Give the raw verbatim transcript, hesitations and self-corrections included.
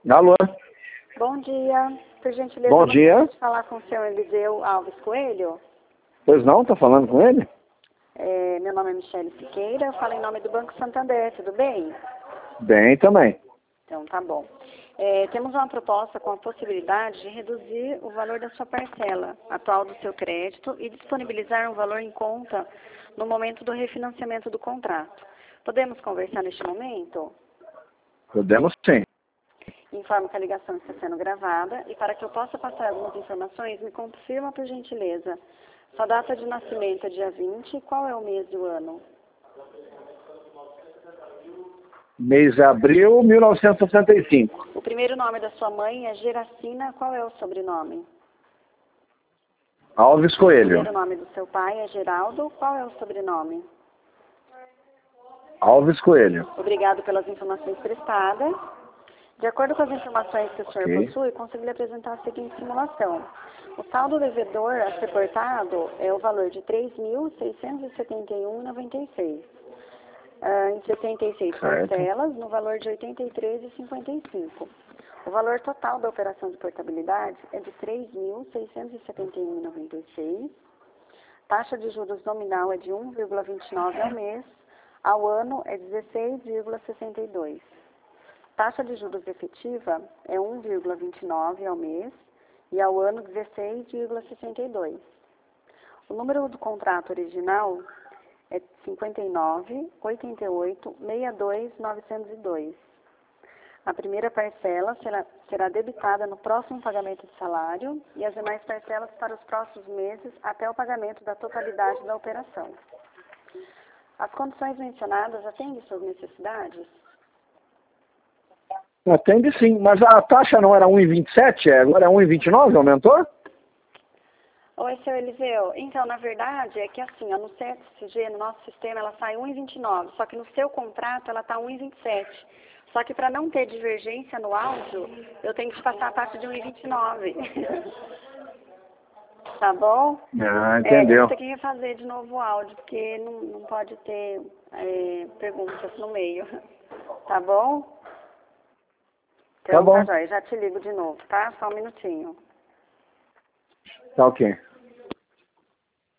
Alô? Bom dia. Por gentileza, Bom dia. Pode falar com o senhor Eliseu Alves Coelho? Pois não, tá falando com ele? É, meu nome é Michele Siqueira, eu falo em nome do Banco Santander, tudo bem? Bem também. Então, tá bom. É, temos uma proposta com a possibilidade de reduzir o valor da sua parcela atual do seu crédito e disponibilizar um valor em conta no momento do refinanciamento do contrato. Podemos conversar neste momento? Podemos sim. Informo que a ligação está sendo gravada e para que eu possa passar algumas informações, me confirma por gentileza. Sua data de nascimento é dia vinte, qual é o mês e o ano? Mês de abril de mil novecentos e sessenta e cinco. O primeiro nome da sua mãe é Geracina, qual é o sobrenome? Alves O Coelho. primeiro nome do seu pai é Geraldo, qual é o sobrenome? Alves Coelho. Obrigado pelas informações prestadas. De acordo com as informações que o senhor Ok. possui, consegui lhe apresentar a seguinte simulação. O saldo devedor a ser portado é o valor de três mil seiscentos e setenta e um vírgula noventa e seis. Ah, em setenta e seis Certo. parcelas, no valor de oitenta e três vírgula cinquenta e cinco. O valor total da operação de portabilidade é de três mil seiscentos e setenta e um vírgula noventa e seis. Taxa de juros nominal é de um vírgula vinte e nove ao mês. Ao ano é dezesseis vírgula sessenta e dois. Taxa de juros efetiva é um vírgula vinte e nove ao mês e ao ano dezesseis vírgula sessenta e dois. O número do contrato original é cinquenta e nove, oitenta e oito, sessenta e dois, novecentos e dois. A primeira parcela será, será debitada no próximo pagamento de salário e as demais parcelas para os próximos meses até o pagamento da totalidade da operação. As condições mencionadas atendem suas necessidades? Atende sim, mas a taxa não era um vírgula vinte e sete, agora é um vírgula vinte e nove, aumentou? Oi, seu Eliseu. Então, na verdade, é que assim, ó, no C S G, no nosso sistema, ela sai um vírgula vinte e nove, só que no seu contrato ela está um vírgula vinte e sete. Só que para não ter divergência no áudio, eu tenho que te passar a taxa de um vírgula vinte e nove. Tá bom? Ah, É, eu entendeu. vou ter que refazer de novo o áudio, porque não, não pode ter é, perguntas no meio. Tá bom? Tá Então, bom. tá, jóia. Já te ligo de novo, tá? Só um minutinho. Tá ok.